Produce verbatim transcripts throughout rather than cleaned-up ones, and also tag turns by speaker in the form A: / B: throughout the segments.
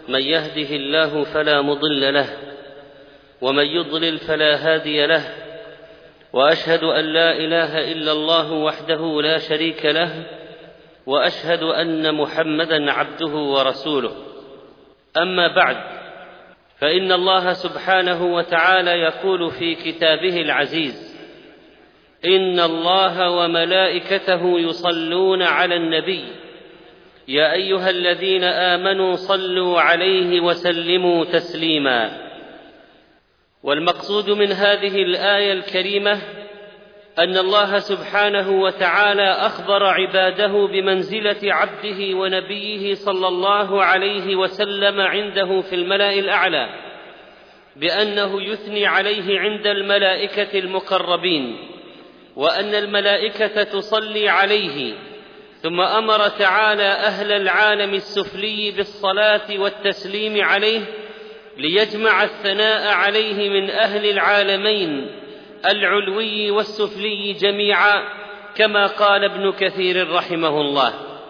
A: من يهده الله فلا مضل له ومن يضلل فلا هادي له، وأشهد أن لا إله إلا الله وحده لا شريك له، وأشهد أن محمدًا عبده ورسوله. أما بعد، فإن الله سبحانه وتعالى يقول في كتابه العزيز: إن الله وملائكته يصلون على النبي يا أيها الذين آمنوا صلوا عليه وسلموا تسليما. والمقصود من هذه الآية الكريمة أن الله سبحانه وتعالى أخبر عباده بمنزلة عبده ونبيه صلى الله عليه وسلم عنده في الملأ الأعلى، بأنه يثني عليه عند الملائكة المقربين، وأن الملائكة تصلي عليه. ثم أمر تعالى أهل العالم السفلي بالصلاة والتسليم عليه ليجمع الثناء عليه من أهل العالمين العلوي والسفلي جميعا، كما قال ابن كثير رحمه الله.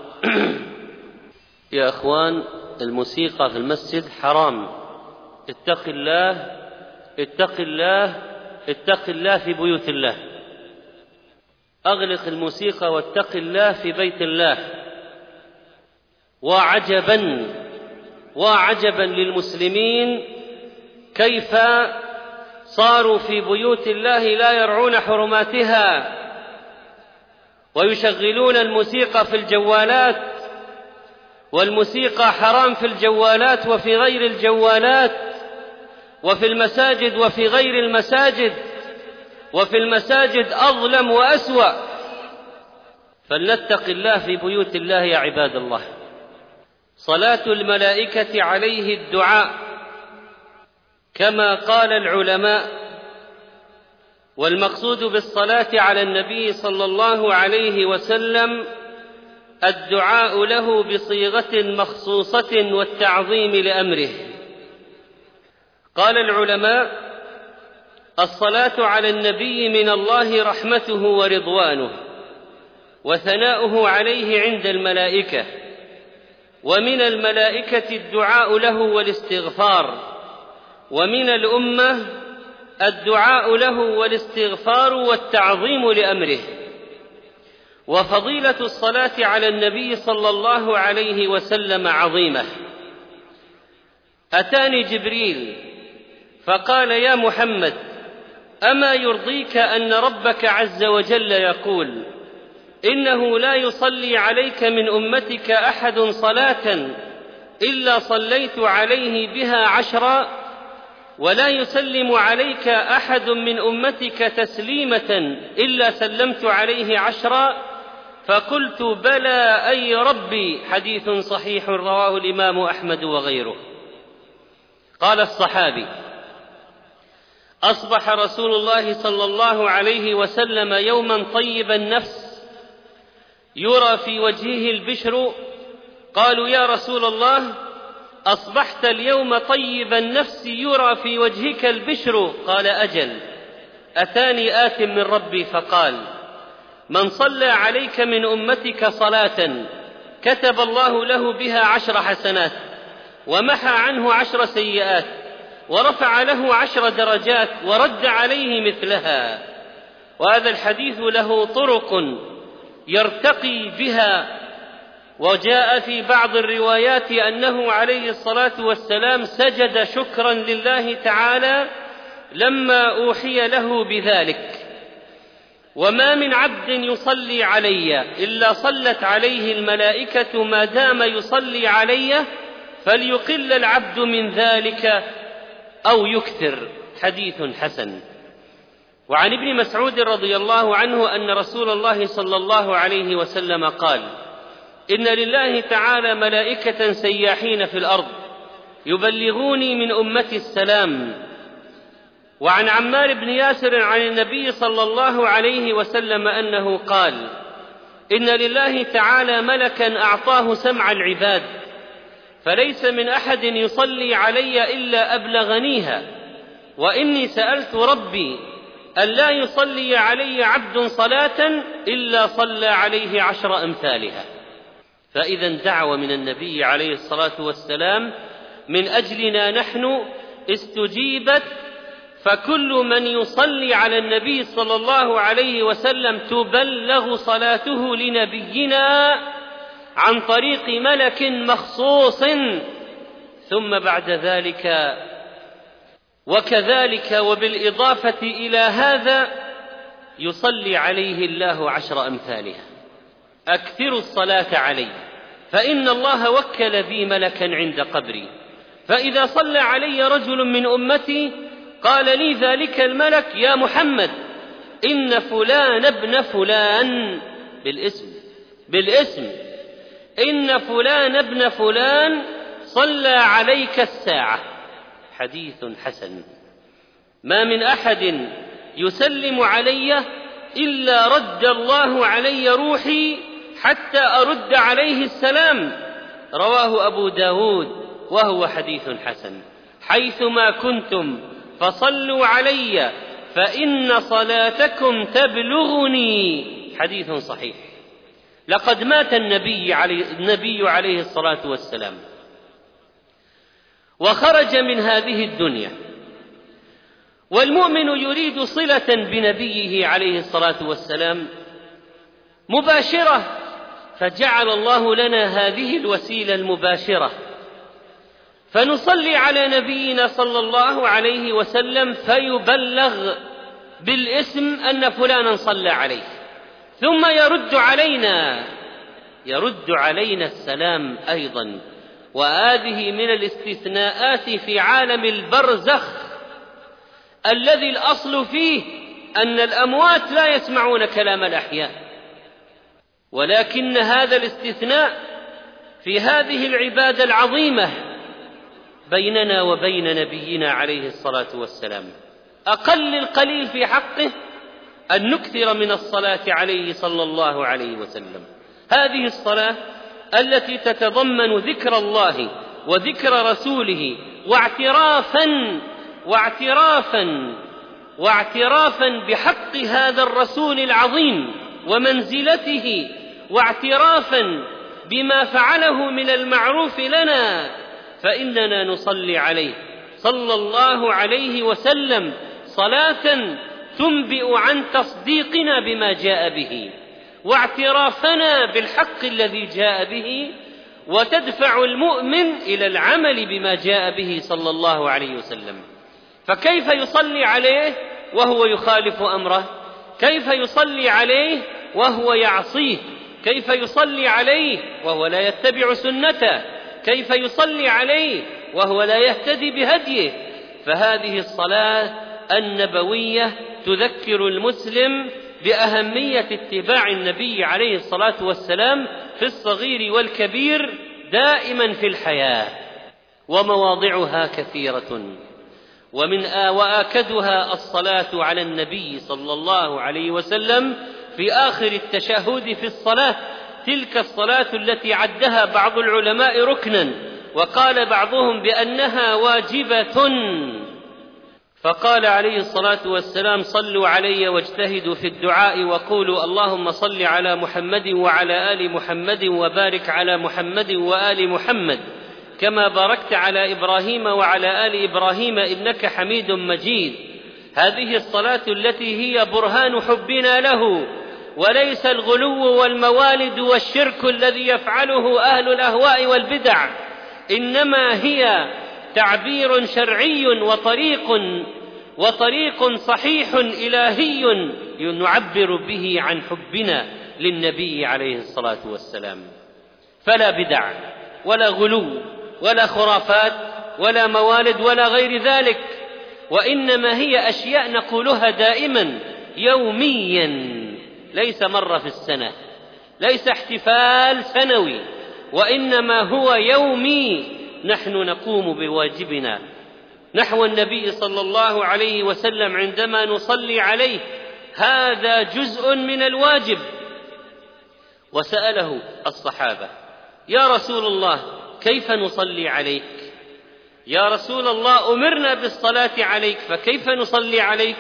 A: يا أخوان، الموسيقى في المسجد حرام. اتق الله اتق الله اتق الله في بيوت الله. أغلق الموسيقى واتق الله في بيت الله. وعجبا وعجبا للمسلمين كيف صاروا في بيوت الله لا يرعون حرماتها، ويشغلون الموسيقى في الجوالات، والموسيقى حرام في الجوالات وفي غير الجوالات، وفي المساجد وفي غير المساجد، وفي المساجد أظلم وأسوأ. فلنتق الله في بيوت الله يا عباد الله. صلاة الملائكة عليه الدعاء كما قال العلماء، والمقصود بالصلاة على النبي صلى الله عليه وسلم الدعاء له بصيغة مخصوصة والتعظيم لأمره. قال العلماء: الصلاة على النبي من الله رحمته ورضوانه وثناؤه عليه عند الملائكة، ومن الملائكة الدعاء له والاستغفار، ومن الأمة الدعاء له والاستغفار والتعظيم لأمره. وفضيلة الصلاة على النبي صلى الله عليه وسلم عظيمة. أتاني جبريل فقال: يا محمد، أما يرضيك أن ربك عز وجل يقول: إنه لا يصلي عليك من أمتك أحد صلاة إلا صليت عليه بها عشرا، ولا يسلم عليك أحد من أمتك تسليمة إلا سلمت عليه عشرا؟ فقلت: بلى أي ربي. حديث صحيح رواه الإمام أحمد وغيره. قال الصحابي: أصبح رسول الله صلى الله عليه وسلم يوما طيب النفس يرى في وجهه البشر. قالوا: يا رسول الله، أصبحت اليوم طيب النفس يرى في وجهك البشر؟ قال: أجل. أتاني آت من ربي فقال: من صلى عليك من أمتك صلاة كتب الله له بها عشر حسنات، ومحى عنه عشر سيئات، ورفع له عشر درجات، ورد عليه مثلها. وهذا الحديث له طرق يرتقي بها. وجاء في بعض الروايات أنه عليه الصلاة والسلام سجد شكرا لله تعالى لما أوحي له بذلك. وما من عبد يصلي علي إلا صلت عليه الملائكة ما دام يصلي علي، فليقل العبد من ذلك أو يكثر. حديث حسن. وعن ابن مسعود رضي الله عنه أن رسول الله صلى الله عليه وسلم قال: إن لله تعالى ملائكة سياحين في الأرض يبلغوني من أمتي السلام. وعن عمار بن ياسر عن النبي صلى الله عليه وسلم أنه قال: إن لله تعالى ملكا أعطاه سمع العباد، فليس من أحد يصلي علي إلا أبلغنيها، وإني سألت ربي ألا يصلي علي عبد صلاة إلا صلى عليه عشر أمثالها. فإذا دعوة من النبي عليه الصلاة والسلام من أجلنا نحن استجيبت، فكل من يصلي على النبي صلى الله عليه وسلم تبلغ صلاته لنبينا عن طريق ملك مخصوص. ثم بعد ذلك وكذلك وبالإضافة إلى هذا يصلي عليه الله عشر أمثالها. أكثروا الصلاة عليه، فإن الله وكل بي ملكا عند قبري، فإذا صلى علي رجل من أمتي قال لي ذلك الملك: يا محمد إن فلان ابن فلان، بالاسم بالاسم إن فلان ابن فلان صلى عليك الساعة. حديث حسن. ما من أحد يسلم علي إلا رد الله علي روحي حتى أرد عليه السلام. رواه أبو داود وهو حديث حسن. حيثما كنتم فصلوا علي فإن صلاتكم تبلغني. حديث صحيح. لقد مات النبي عليه, النبي عليه الصلاة والسلام وخرج من هذه الدنيا، والمؤمن يريد صلة بنبيه عليه الصلاة والسلام مباشرة، فجعل الله لنا هذه الوسيلة المباشرة، فنصلي على نبينا صلى الله عليه وسلم فيبلغ بالاسم أن فلانا صلى عليه، ثم يرد علينا يرد علينا السلام أيضا. وهذه من الاستثناءات في عالم البرزخ الذي الأصل فيه أن الأموات لا يسمعون كلام الأحياء، ولكن هذا الاستثناء في هذه العبادة العظيمة بيننا وبين نبينا عليه الصلاة والسلام. أقل القليل في حقه أن نكثر من الصلاة عليه صلى الله عليه وسلم. هذه الصلاة التي تتضمن ذكر الله وذكر رسوله واعترافا واعترافا واعترافا بحق هذا الرسول العظيم ومنزلته، واعترافا بما فعله من المعروف لنا، فإننا نصلي عليه صلى الله عليه وسلم صلاة تنبئ عن تصديقنا بما جاء به واعترافنا بالحق الذي جاء به، وتدفع المؤمن إلى العمل بما جاء به صلى الله عليه وسلم. فكيف يصلي عليه وهو يخالف أمره؟ كيف يصلي عليه وهو يعصيه؟ كيف يصلي عليه وهو لا يتبع سنته؟ كيف يصلي عليه وهو لا يهتدي بهديه؟ فهذه الصلاة النبوية تذكر المسلم بأهمية اتباع النبي عليه الصلاة والسلام في الصغير والكبير دائما في الحياة. ومواضعها كثيرة، ومن وآكدها الصلاة على النبي صلى الله عليه وسلم في آخر التشهد في الصلاة، تلك الصلاة التي عدها بعض العلماء ركنا، وقال بعضهم بأنها واجبة. فقال عليه الصلاة والسلام: صلوا علي واجتهدوا في الدعاء وقولوا اللهم صل على محمد وعلى آل محمد وبارك على محمد وآل محمد كما باركت على إبراهيم وعلى آل إبراهيم إنك حميد مجيد. هذه الصلاة التي هي برهان حبنا له، وليس الغلو والموالد والشرك الذي يفعله أهل الأهواء والبدع، إنما هي تعبير شرعي وطريق وطريق صحيح إلهي نعبر به عن حبنا للنبي عليه الصلاة والسلام. فلا بدع ولا غلو ولا خرافات ولا موالد ولا غير ذلك، وإنما هي أشياء نقولها دائما يوميا، ليس مرة في السنة، ليس احتفال سنوي، وإنما هو يومي. نحن نقوم بواجبنا نحو النبي صلى الله عليه وسلم عندما نصلي عليه، هذا جزء من الواجب. وسأله الصحابة: يا رسول الله كيف نصلي عليك؟ يا رسول الله أمرنا بالصلاة عليك فكيف نصلي عليك؟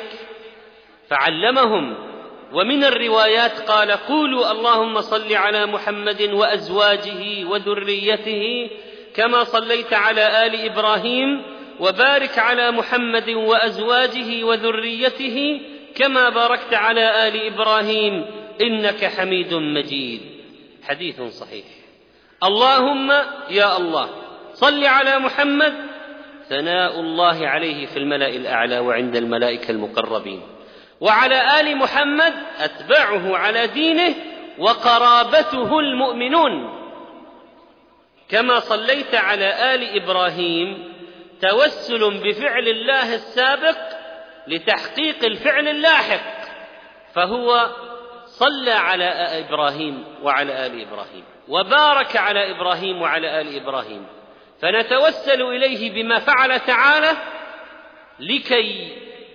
A: فعلمهم، ومن الروايات قال: قولوا اللهم صل على محمد وأزواجه وذريته كما صليت على آل إبراهيم وبارك على محمد وأزواجه وذريته كما باركت على آل إبراهيم إنك حميد مجيد. حديث صحيح. اللهم يا الله صل على محمد، ثناء الله عليه في الملأ الأعلى وعند الملائكة المقربين، وعلى آل محمد أتباعه على دينه وقرابته المؤمنون كما صليت على آل إبراهيم، توسل بفعل الله السابق لتحقيق الفعل اللاحق، فهو صلى على إبراهيم وعلى آل إبراهيم وبارك على إبراهيم وعلى آل إبراهيم، فنتوسل إليه بما فعل تعالى لكي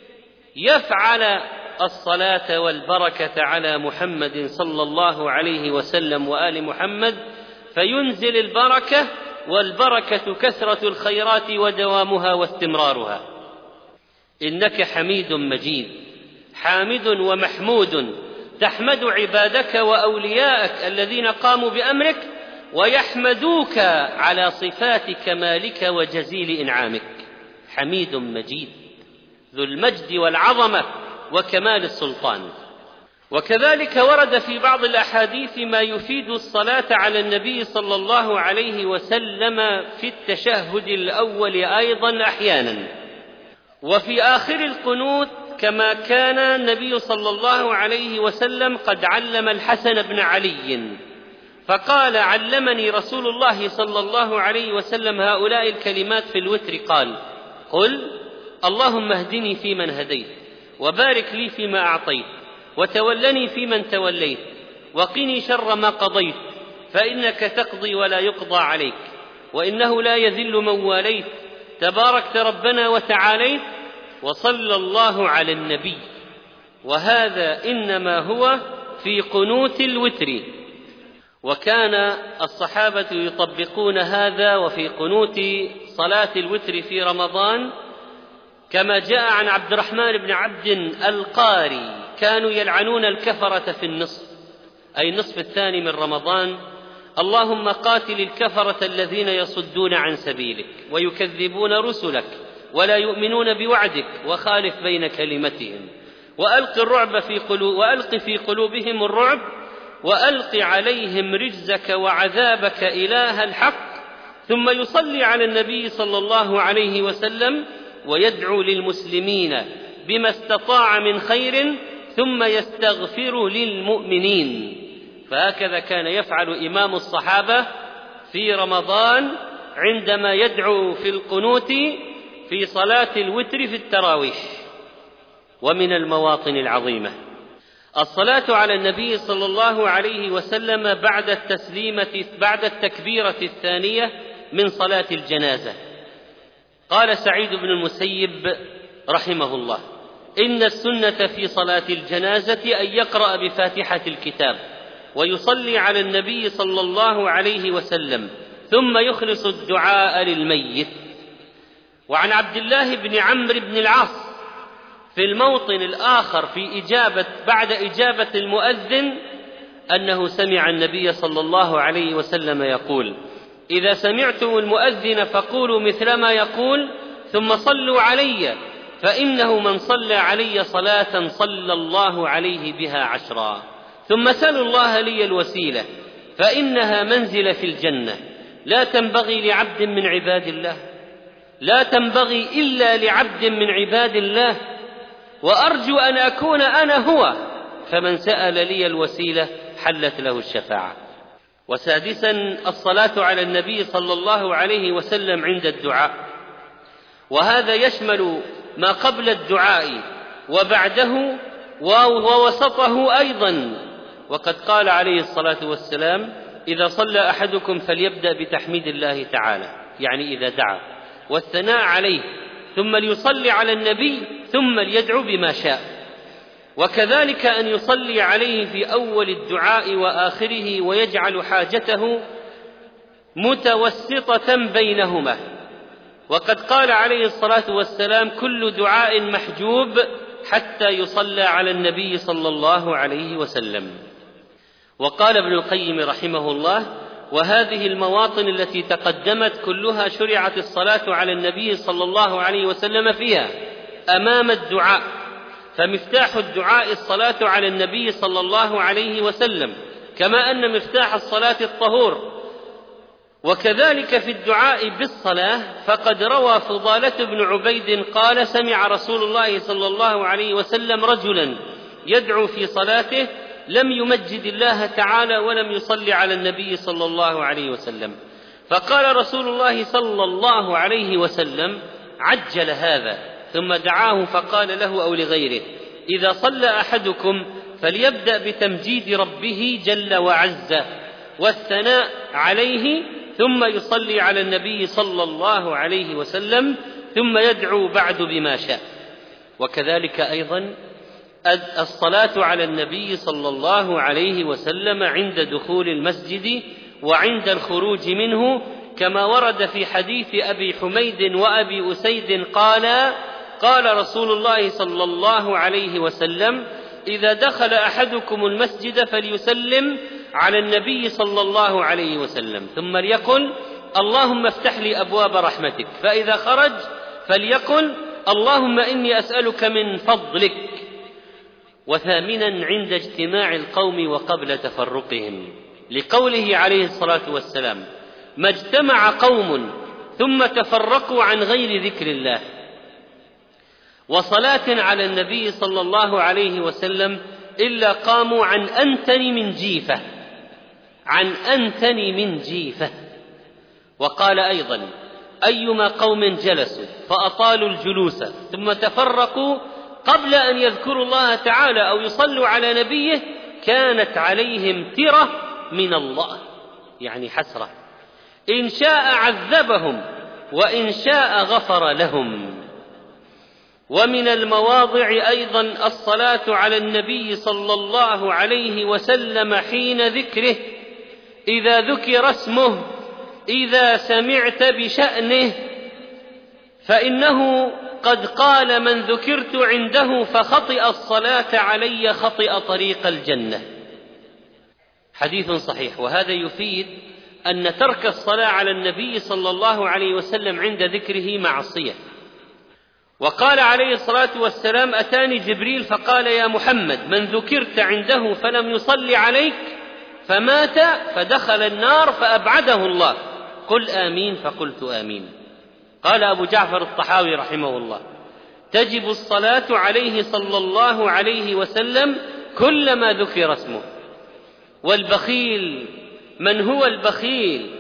A: يفعل الصلاة والبركة على محمد صلى الله عليه وسلم وآل محمد، فينزل البركة، والبركة كثرة الخيرات ودوامها واستمرارها. إنك حميد مجيد، حامد ومحمود، تحمد عبادك وأولياءك الذين قاموا بأمرك ويحمدوك على صفات كمالك وجزيل إنعامك. حميد مجيد ذو المجد والعظمة وكمال السلطان. وكذلك ورد في بعض الأحاديث ما يفيد الصلاة على النبي صلى الله عليه وسلم في التشهد الأول أيضا أحيانا، وفي آخر القنوت، كما كان النبي صلى الله عليه وسلم قد علم الحسن بن علي فقال: علمني رسول الله صلى الله عليه وسلم هؤلاء الكلمات في الوتر، قال: قل اللهم اهدني فيمن هديت، وبارك لي فيما أعطيت، وتولني فيمن توليت، وقني شر ما قضيت، فإنك تقضي ولا يقضى عليك، وإنه لا يذل من واليت، تباركت ربنا وتعاليت. وصلى الله على النبي. وهذا إنما هو في قنوت الوتر، وكان الصحابة يطبقون هذا وفي قنوت صلاة الوتر في رمضان، كما جاء عن عبد الرحمن بن عبد القاري: كانوا يلعنون الكفرة في النصف، أي النصف الثاني من رمضان: اللهم قاتل الكفرة الذين يصدون عن سبيلك ويكذبون رسلك ولا يؤمنون بوعدك، وخالف بين كلمتهم، وألق الرعب في قلوب وألق في قلوبهم الرعب، وألق عليهم رجزك وعذابك إله الحق. ثم يصلي على النبي صلى الله عليه وسلم ويدعو للمسلمين بما استطاع من خير، ثم يستغفر للمؤمنين. فهكذا كان يفعل إمام الصحابة في رمضان عندما يدعو في القنوت في صلاة الوتر في التراويح. ومن المواطن العظيمة الصلاة على النبي صلى الله عليه وسلم بعد التسليمة بعد التكبيرة الثانية من صلاة الجنازة. قال سعيد بن المسيب رحمه الله: إن السنة في صلاة الجنازة أن يقرأ بفاتحة الكتاب ويصلي على النبي صلى الله عليه وسلم، ثم يخلص الدعاء للميت. وعن عبد الله بن عمرو بن العاص في الموطن الآخر في إجابة بعد إجابة المؤذن أنه سمع النبي صلى الله عليه وسلم يقول: إذا سمعتم المؤذن فقولوا مثل ما يقول، ثم صلوا علي، فإنه من صلى علي صلاة صلى الله عليه بها عشرا، ثم سلوا الله لي الوسيلة، فإنها منزل في الجنة لا تنبغي لعبد من عباد الله، لا تنبغي إلا لعبد من عباد الله، وأرجو أن أكون أنا هو، فمن سأل لي الوسيلة حلت له الشفاعة. وسادسا الصلاة على النبي صلى الله عليه وسلم عند الدعاء، وهذا يشمل ما قبل الدعاء وبعده ووسطه أيضا. وقد قال عليه الصلاة والسلام: إذا صلى أحدكم فليبدأ بتحميد الله تعالى، يعني إذا دعا، والثناء عليه، ثم ليصلي على النبي، ثم ليدعو بما شاء. وكذلك أن يصلي عليه في أول الدعاء وآخره، ويجعل حاجته متوسطة بينهما. وقد قال عليه الصلاة والسلام: كل دعاء محجوب حتى يصلى على النبي صلى الله عليه وسلم. وقال ابن القيم رحمه الله: وهذه المواطن التي تقدمت كلها شرعت الصلاة على النبي صلى الله عليه وسلم فيها أمام الدعاء، فمفتاح الدعاء الصلاة على النبي صلى الله عليه وسلم، كما أن مفتاح الصلاة الطهور. وكذلك في الدعاء بالصلاة، فقد روى فضالة بن عبيد قال: سمع رسول الله صلى الله عليه وسلم رجلا يدعو في صلاته لم يمجد الله تعالى ولم يصلي على النبي صلى الله عليه وسلم، فقال رسول الله صلى الله عليه وسلم: عجل هذا، ثم دعاه فقال له أو لغيره: إذا صلى أحدكم فليبدأ بتمجيد ربه جل وعز والثناء عليه، ثم يصلي على النبي صلى الله عليه وسلم، ثم يدعو بعد بما شاء. وكذلك أيضا الصلاة على النبي صلى الله عليه وسلم عند دخول المسجد وعند الخروج منه، كما ورد في حديث أبي حميد وأبي أسيد قال: قال رسول الله صلى الله عليه وسلم: إذا دخل أحدكم المسجد فليسلم على النبي صلى الله عليه وسلم، ثم ليقل: اللهم افتح لي أبواب رحمتك، فإذا خرج فليقل: اللهم إني أسألك من فضلك. وثامنا عند اجتماع القوم وقبل تفرقهم، لقوله عليه الصلاة والسلام: ما اجتمع قوم ثم تفرقوا عن غير ذكر الله وصلاة على النبي صلى الله عليه وسلم إلا قاموا عن أنتن من جيفة عن أنتن من جيفة. وقال أيضا: أيما قوم جلسوا فأطالوا الجلوس ثم تفرقوا قبل أن يذكروا الله تعالى أو يصلوا على نبيه كانت عليهم ترة من الله، يعني حسرة، إن شاء عذبهم وإن شاء غفر لهم. ومن المواضع أيضا الصلاة على النبي صلى الله عليه وسلم حين ذكره، إذا ذكر اسمه، إذا سمعت بشأنه، فإنه قد قال: من ذكرت عنده فخطئ الصلاة علي خطئ طريق الجنة. حديث صحيح. وهذا يفيد أن ترك الصلاة على النبي صلى الله عليه وسلم عند ذكره معصية. وقال عليه الصلاة والسلام: أتاني جبريل فقال: يا محمد، من ذكرت عنده فلم يصلي عليك فمات فدخل النار فأبعده الله، قل آمين، فقلت آمين. قال أبو جعفر الطحاوي رحمه الله: تجب الصلاة عليه صلى الله عليه وسلم كلما ذكر اسمه. والبخيل، من هو البخيل؟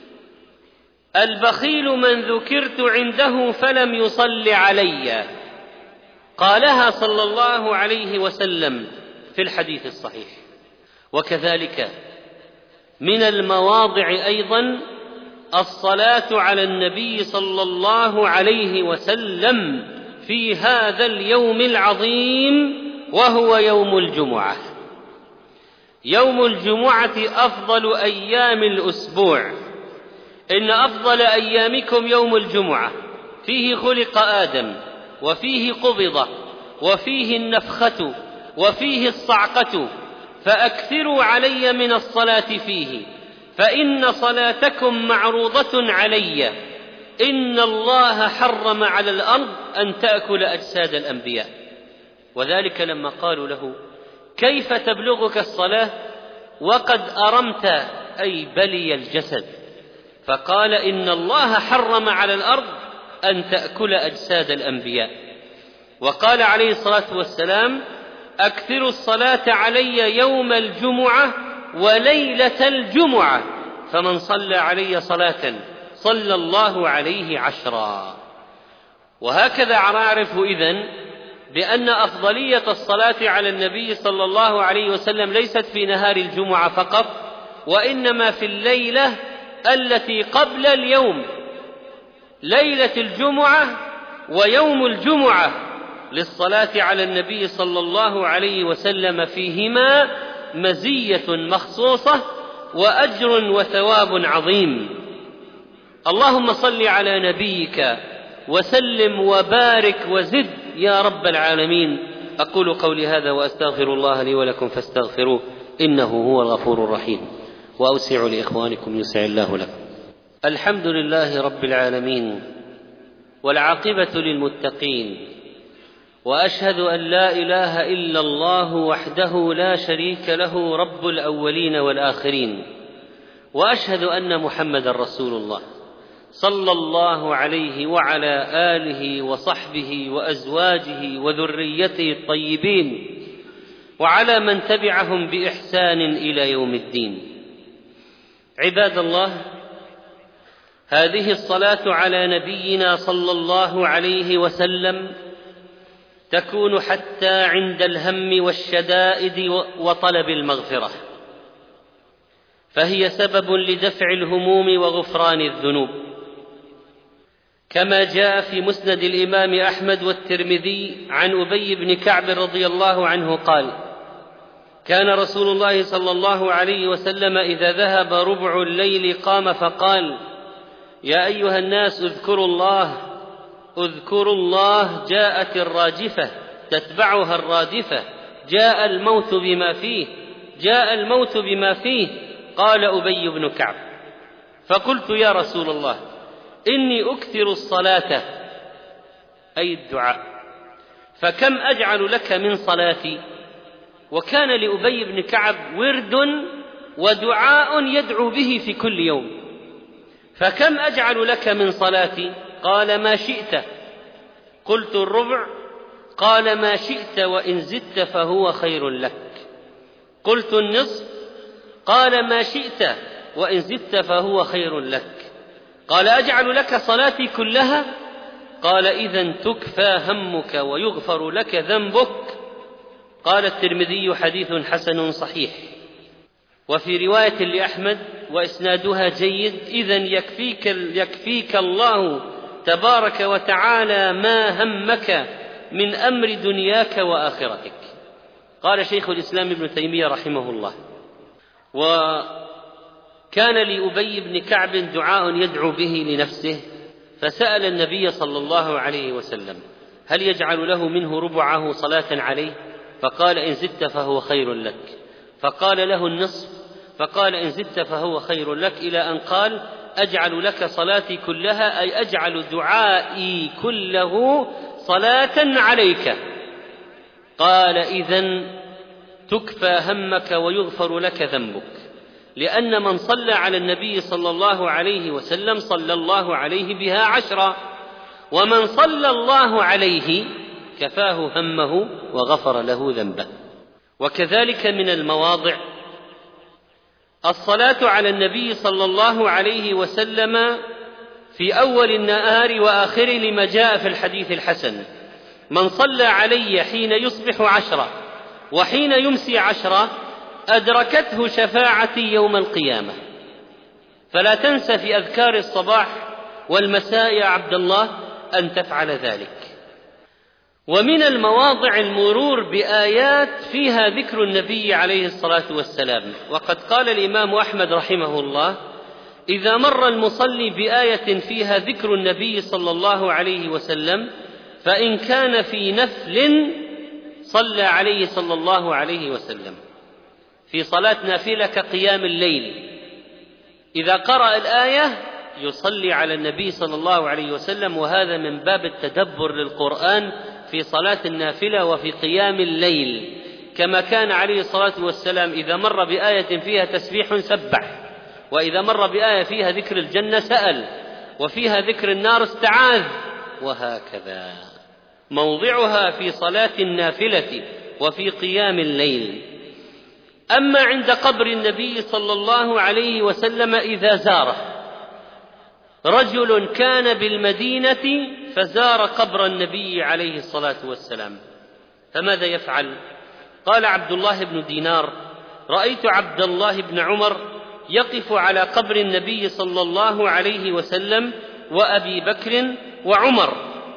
A: البخيل من ذكرت عنده فلم يصل علي، قالها صلى الله عليه وسلم في الحديث الصحيح. وكذلك من المواضع أيضا الصلاة على النبي صلى الله عليه وسلم في هذا اليوم العظيم وهو يوم الجمعة. يوم الجمعة أفضل أيام الأسبوع، إن أفضل أيامكم يوم الجمعة، فيه خلق آدم، وفيه قبض، وفيه النفخة، وفيه الصعقة، فأكثروا علي من الصلاة فيه، فإن صلاتكم معروضة علي. إن الله حرم على الأرض أن تأكل أجساد الأنبياء. وذلك لما قالوا له: كيف تبلغك الصلاة وقد أرمت أي بلي الجسد؟ فقال: إن الله حرم على الأرض أن تأكل أجساد الأنبياء. وقال عليه الصلاة والسلام: أكثروا الصلاة علي يوم الجمعة وليلة الجمعة، فمن صلى علي صلاة صلى الله عليه عشرا. وهكذا نعرف إذن بأن أفضلية الصلاة على النبي صلى الله عليه وسلم ليست في نهار الجمعة فقط، وإنما في الليلة التي قبل اليوم، ليلة الجمعة ويوم الجمعة، للصلاة على النبي صلى الله عليه وسلم فيهما مزية مخصوصة وأجر وثواب عظيم. اللهم صل على نبيك وسلم وبارك وزد يا رب العالمين. أقول قولي هذا وأستغفر الله لي ولكم فاستغفروه إنه هو الغفور الرحيم. وأوسعوا لإخوانكم يسع الله لكم. الحمد لله رب العالمين، والعاقبة للمتقين، وأشهد أن لا إله إلا الله وحده لا شريك له رب الأولين والآخرين، وأشهد أن محمدًا رسول الله صلى الله عليه وعلى آله وصحبه وأزواجه وذريته الطيبين، وعلى من تبعهم بإحسان إلى يوم الدين. عباد الله، هذه الصلاة على نبينا صلى الله عليه وسلم تكون حتى عند الهم والشدائد وطلب المغفرة، فهي سبب لدفع الهموم وغفران الذنوب، كما جاء في مسند الإمام أحمد والترمذي عن أبي بن كعب رضي الله عنه قال: كان رسول الله صلى الله عليه وسلم إذا ذهب ربع الليل قام فقال: يا أيها الناس اذكروا الله اذكروا الله جاءت الراجفة تتبعها الرادفة، جاء الموت بما فيه جاء الموت بما فيه. قال أبي بن كعب: فقلت يا رسول الله إني أكثر الصلاة، أي الدعاء، فكم أجعل لك من صلاتي؟ وكان لأبي بن كعب ورد ودعاء يدعو به في كل يوم. فكم أجعل لك من صلاتي؟ قال: ما شئت. قلت: الربع؟ قال: ما شئت وإن زدت فهو خير لك. قلت: النصف؟ قال: ما شئت وإن زدت فهو خير لك. قال: أجعل لك صلاتي كلها؟ قال: إذن تكفى همك ويغفر لك ذنبك. قال الترمذي: حديث حسن صحيح. وفي رواية لأحمد وإسنادها جيد: إذن يكفيك, يكفيك الله تبارك وتعالى ما همك من أمر دنياك وآخرتك. قال شيخ الإسلام ابن تيمية رحمه الله: وكان لأبي بن كعب دعاء يدعو به لنفسه، فسأل النبي صلى الله عليه وسلم: هل يجعل له منه ربعه صلاة عليه؟ فقال: إن زدت فهو خير لك. فقال له: النصف؟ فقال: إن زدت فهو خير لك، إلى أن قال: أجعل لك صلاتي كلها، أي أجعل دعائي كله صلاة عليك. قال: إذن تكفى همك ويغفر لك ذنبك، لأن من صلى على النبي صلى الله عليه وسلم صلى الله عليه بها عشرا، ومن صلى الله عليه كفاه همه وغفر له ذنبه. وكذلك من المواضع الصلاة على النبي صلى الله عليه وسلم في أول النهار وآخره، لما جاء في الحديث الحسن: من صلى علي حين يصبح عشرة وحين يمسي عشرة أدركته شفاعتي يوم القيامة. فلا تنسى في أذكار الصباح والمساء يا عبد الله أن تفعل ذلك. ومن المواضع المرور بآيات فيها ذكر النبي عليه الصلاة والسلام، وقد قال الإمام أحمد رحمه الله: إذا مر المصلي بآية فيها ذكر النبي صلى الله عليه وسلم فإن كان في نفل صلى عليه صلى الله عليه وسلم. في صلاة نافلة كقيام الليل إذا قرأ الآية يصلي على النبي صلى الله عليه وسلم، وهذا من باب التدبر للقرآن في صلاة النافلة وفي قيام الليل، كما كان عليه الصلاة والسلام إذا مر بآية فيها تسبيح سبح، وإذا مر بآية فيها ذكر الجنة سأل، وفيها ذكر النار استعاذ، وهكذا. موضعها في صلاة النافلة وفي قيام الليل. أما عند قبر النبي صلى الله عليه وسلم إذا زاره رجل كان بالمدينة فزار قبر النبي عليه الصلاة والسلام، فماذا يفعل؟ قال عبد الله بن دينار: رأيت عبد الله بن عمر يقف على قبر النبي صلى الله عليه وسلم وأبي بكر وعمر،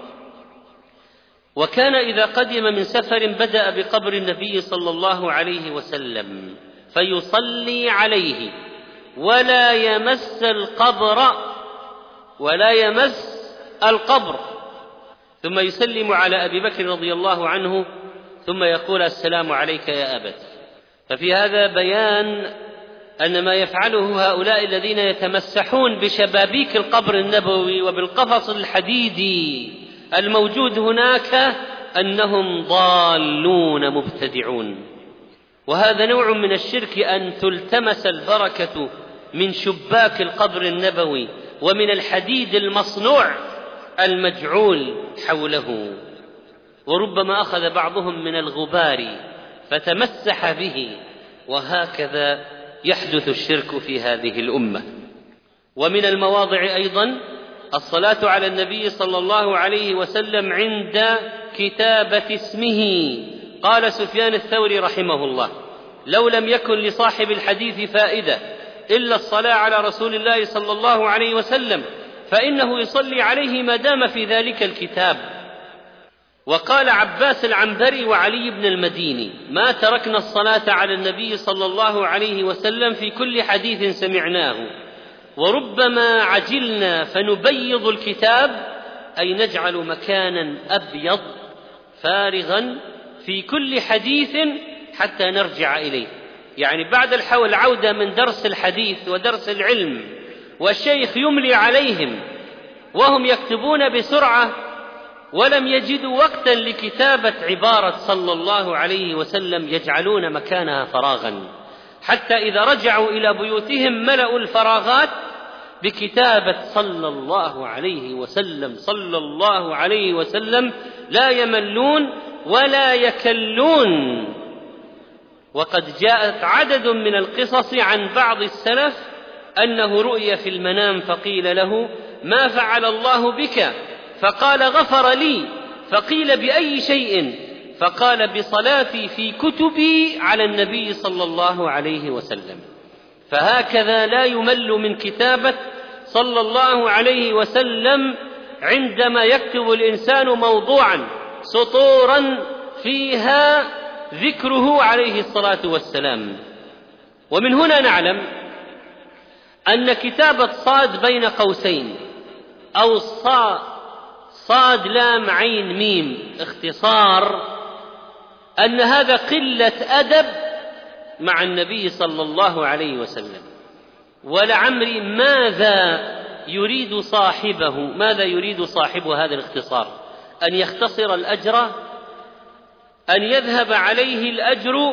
A: وكان إذا قدم من سفر بدأ بقبر النبي صلى الله عليه وسلم فيصلي عليه ولا يمس القبر ولا يمس القبر ثم يسلم على أبي بكر رضي الله عنه ثم يقول: السلام عليك يا أبت. ففي هذا بيان أن ما يفعله هؤلاء الذين يتمسحون بشبابيك القبر النبوي وبالقفص الحديدي الموجود هناك أنهم ضالون مبتدعون. وهذا نوع من الشرك، أن تلتمس البركة من شباك القبر النبوي ومن الحديد المصنوع المجعول حوله. وربما أخذ بعضهم من الغبار فتمسح به، وهكذا يحدث الشرك في هذه الأمة. ومن المواضع أيضا الصلاة على النبي صلى الله عليه وسلم عند كتابة اسمه. قال سفيان الثوري رحمه الله: لو لم يكن لصاحب الحديث فائدة إلا الصلاة على رسول الله صلى الله عليه وسلم فإنه يصلي عليه ما دام في ذلك الكتاب. وقال عباس العنبري وعلي بن المديني: ما تركنا الصلاة على النبي صلى الله عليه وسلم في كل حديث سمعناه، وربما عجلنا فنبيض الكتاب، أي نجعل مكانا أبيض فارغا في كل حديث حتى نرجع إليه. يعني بعد العودة من درس الحديث ودرس العلم والشيخ يملي عليهم وهم يكتبون بسرعة ولم يجدوا وقتا لكتابة عبارة صلى الله عليه وسلم، يجعلون مكانها فراغا، حتى إذا رجعوا إلى بيوتهم ملأوا الفراغات بكتابة صلى الله عليه وسلم صلى الله عليه وسلم، لا يملون ولا يكلون. وقد جاءت عدد من القصص عن بعض السلف أنه رؤي في المنام فقيل له: ما فعل الله بك؟ فقال: غفر لي. فقيل: بأي شيء؟ فقال: بصلاتي في كتبي على النبي صلى الله عليه وسلم. فهكذا لا يمل من كتابة صلى الله عليه وسلم عندما يكتب الإنسان موضوعا سطورا فيها ذكره عليه الصلاة والسلام. ومن هنا نعلم أن كتابة صاد بين قوسين أو صاد صاد لام عين ميم اختصار، أن هذا قلة أدب مع النبي صلى الله عليه وسلم. ولعمري ماذا يريد صاحبه ماذا يريد صاحب هذا الاختصار؟ أن يختصر الأجر؟ أن يذهب عليه الأجر؟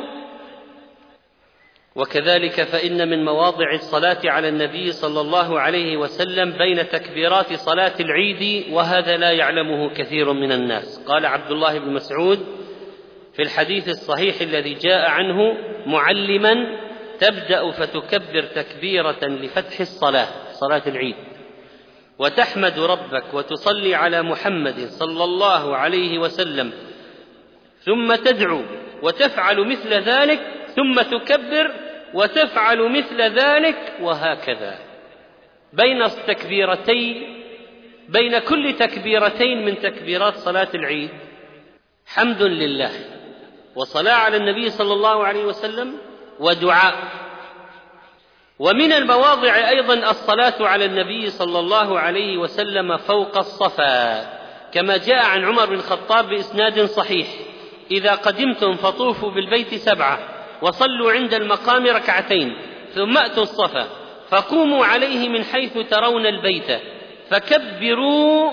A: وكذلك فإن من مواضع الصلاة على النبي صلى الله عليه وسلم بين تكبيرات صلاة العيد، وهذا لا يعلمه كثير من الناس. قال عبد الله بن مسعود في الحديث الصحيح الذي جاء عنه معلما: تبدأ فتكبر تكبيرة لفتح الصلاة، صلاة العيد، وتحمد ربك وتصلي على محمد صلى الله عليه وسلم، ثم تدعو وتفعل مثل ذلك، ثم تكبر وتفعل مثل ذلك، وهكذا بين التكبيرتين، بين كل تكبيرتين من تكبيرات صلاة العيد حمد لله وصلاة على النبي صلى الله عليه وسلم ودعاء. ومن المواضع أيضا الصلاة على النبي صلى الله عليه وسلم فوق الصفا، كما جاء عن عمر بن الخطاب بإسناد صحيح: إذا قدمتم فطوفوا بالبيت سبعة وصلوا عند المقام ركعتين، ثم أتوا الصفا فقوموا عليه من حيث ترون البيت فكبروا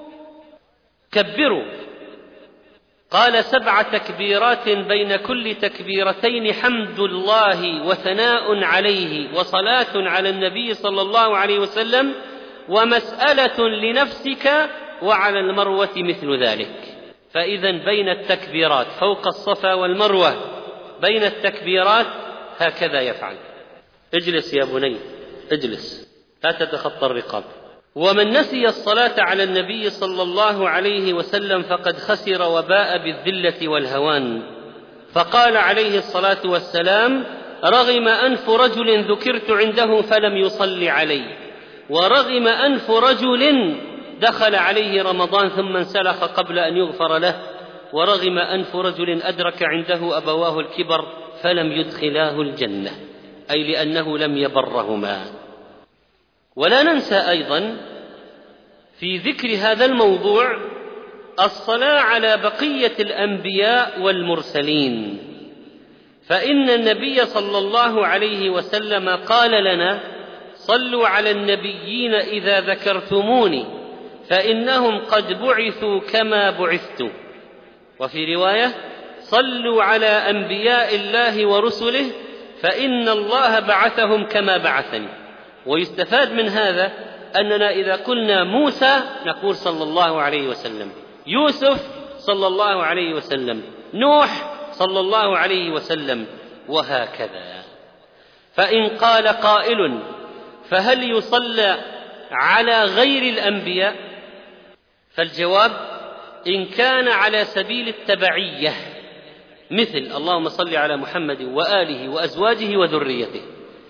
A: كبروا قال: سبع تكبيرات بين كل تكبيرتين حمد الله وثناء عليه وصلاة على النبي صلى الله عليه وسلم ومسألة لنفسك، وعلى المروة مثل ذلك. فإذا بين التكبيرات فوق الصفا والمروة، بين التكبيرات هكذا يفعل. اجلس يا بني اجلس، لا تتخطى الرقاب. ومن نسي الصلاة على النبي صلى الله عليه وسلم فقد خسر وباء بالذلة والهوان. فقال عليه الصلاة والسلام: رغم أنف رجل ذكرت عنده فلم يصلي علي، ورغم أنف رجل دخل عليه رمضان ثم انسلخ قبل أن يغفر له، ورغم أنف رجل أدرك عنده أبواه الكبر فلم يدخلاه الجنة، أي لأنه لم يبرهما. ولا ننسى أيضا في ذكر هذا الموضوع الصلاة على بقية الأنبياء والمرسلين، فإن النبي صلى الله عليه وسلم قال لنا: صلوا على النبيين إذا ذكرتموني فإنهم قد بعثوا كما بعثت. وفي رواية: صلوا على أنبياء الله ورسله فإن الله بعثهم كما بعثني. ويستفاد من هذا أننا إذا قلنا موسى نقول صلى الله عليه وسلم، يوسف صلى الله عليه وسلم، نوح صلى الله عليه وسلم، وهكذا. فإن قال قائل: فهل يصلى على غير الأنبياء؟ فالجواب: إن كان على سبيل التبعية، مثل اللهم صل على محمد وآله وأزواجه وذريته،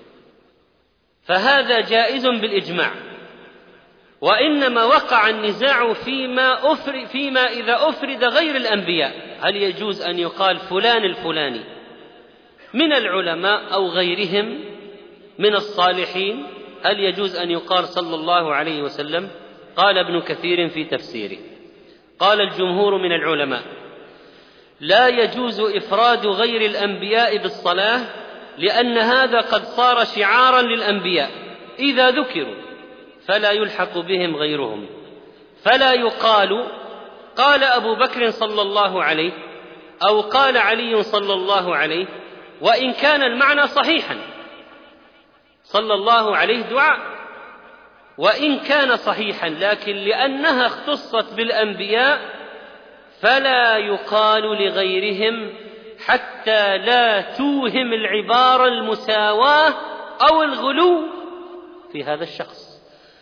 A: فهذا جائز بالإجماع. وإنما وقع النزاع فيما, أفرد فيما إذا أفرد غير الأنبياء، هل يجوز أن يقال فلان الفلاني من العلماء أو غيرهم من الصالحين؟ هل يجوز أن يقال صلى الله عليه وسلم؟ قال ابن كثير في تفسيره، قال الجمهور من العلماء: لا يجوز إفراد غير الأنبياء بالصلاة، لأن هذا قد صار شعارا للأنبياء، إذا ذكروا فلا يلحق بهم غيرهم، فلا يقال قال أبو بكر صلى الله عليه أو قال علي صلى الله عليه، وإن كان المعنى صحيحا، صلى الله عليه دعاء وإن كان صحيحا، لكن لأنها اختصت بالأنبياء فلا يقال لغيرهم حتى لا توهم العبارة المساواة أو الغلو في هذا الشخص.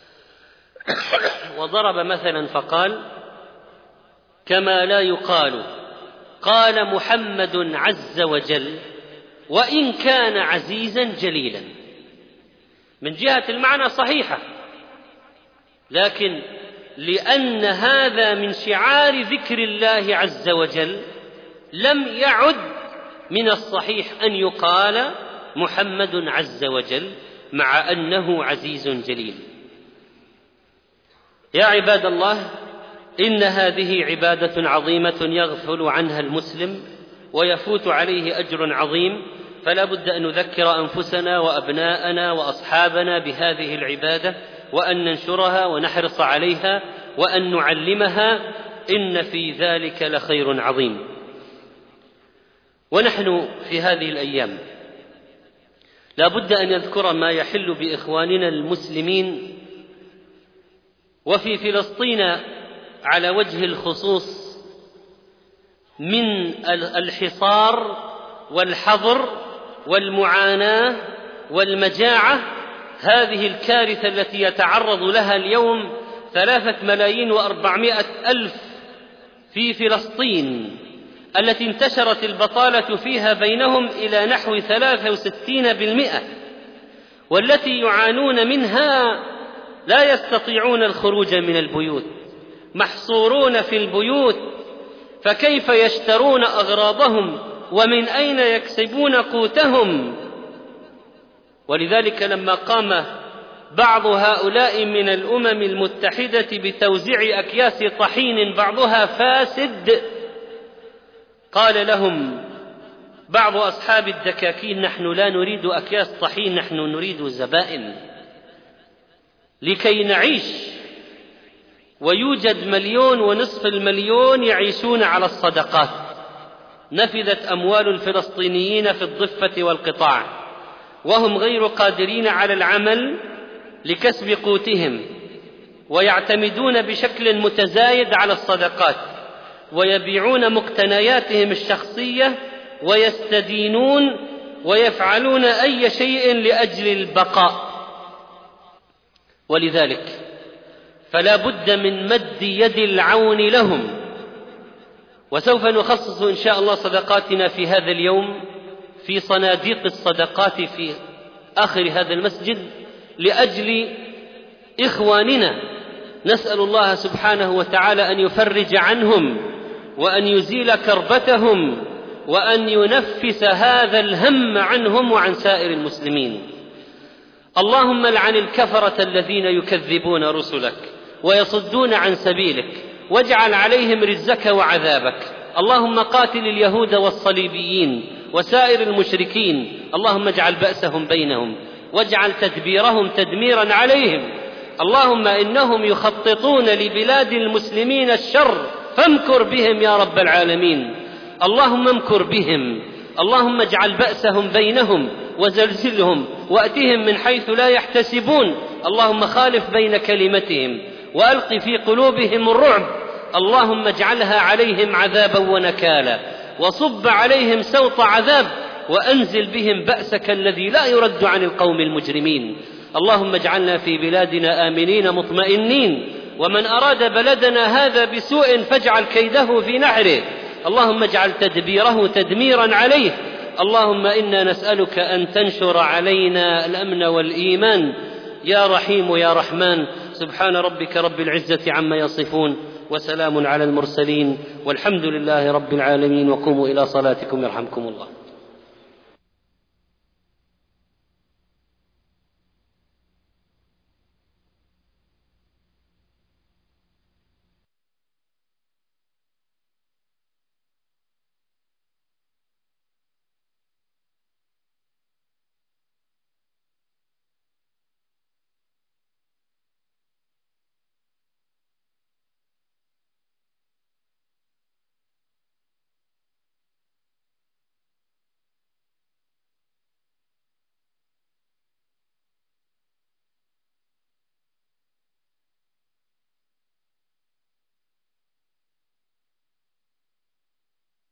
A: وضرب مثلا فقال: كما لا يقال قال محمد عز وجل وإن كان عزيزا جليلا. من جهة المعنى صحيحة، لكن لأن هذا من شعار ذكر الله عز وجل لم يعد من الصحيح أن يقال محمد عز وجل مع أنه عزيز جليل. يا عباد الله، إن هذه عبادة عظيمة يغفل عنها المسلم ويفوت عليه أجر عظيم، فلا بد أن نذكر أنفسنا وأبناءنا وأصحابنا بهذه العبادة، وأن ننشرها ونحرص عليها وأن نعلمها، إن في ذلك لخير عظيم. ونحن في هذه الأيام لا بد أن نذكر ما يحل بإخواننا المسلمين، وفي فلسطين على وجه الخصوص، من الحصار والحظر والمعاناة والمجاعة، هذه الكارثة التي يتعرض لها اليوم ثلاثة ملايين وأربعمائة ألف في فلسطين، التي انتشرت البطالة فيها بينهم إلى نحو ثلاثة وستين بالمئة، والتي يعانون منها لا يستطيعون الخروج من البيوت، محصورون في البيوت، فكيف يشترون أغراضهم ومن أين يكسبون قوتهم؟ ولذلك لما قام بعض هؤلاء من الأمم المتحدة بتوزيع أكياس طحين بعضها فاسد، قال لهم بعض أصحاب الدكاكين: نحن لا نريد أكياس طحين، نحن نريد زبائن لكي نعيش. ويوجد مليون ونصف المليون يعيشون على الصدقات. نفذت أموال الفلسطينيين في الضفة والقطاع، وهم غير قادرين على العمل لكسب قوتهم، ويعتمدون بشكل متزايد على الصدقات، ويبيعون مقتنياتهم الشخصية، ويستدينون ويفعلون أي شيء لأجل البقاء. ولذلك فلا بد من مد يد العون لهم. وسوف نخصص إن شاء الله صدقاتنا في هذا اليوم في صناديق الصدقات في آخر هذا المسجد لأجل إخواننا، نسأل الله سبحانه وتعالى أن يفرج عنهم وأن يزيل كربتهم وأن ينفس هذا الهم عنهم وعن سائر المسلمين. اللهم لعن الكفرة الذين يكذبون رسلك ويصدون عن سبيلك، واجعل عليهم رجزك وعذابك. اللهم قاتل اليهود والصليبيين وسائر المشركين. اللهم اجعل بأسهم بينهم واجعل تدبيرهم تدميرا عليهم. اللهم إنهم يخططون لبلاد المسلمين الشر فامكر بهم يا رب العالمين. اللهم امكر بهم. اللهم اجعل بأسهم بينهم وزلزلهم وأتهم من حيث لا يحتسبون. اللهم خالف بين كلمتهم وألق في قلوبهم الرعب. اللهم اجعلها عليهم عذابا ونكالا وصب عليهم سوط عذاب وأنزل بهم بأسك الذي لا يرد عن القوم المجرمين. اللهم اجعلنا في بلادنا آمنين مطمئنين، ومن أراد بلدنا هذا بسوء فاجعل كيده في نحره. اللهم اجعل تدبيره تدميرا عليه. اللهم إنا نسألك أن تنشر علينا الأمن والإيمان يا رحيم يا رحمن. سبحان ربك رب العزة عما يصفون وسلام على المرسلين والحمد لله رب العالمين. وقوموا إلى صلاتكم يرحمكم الله.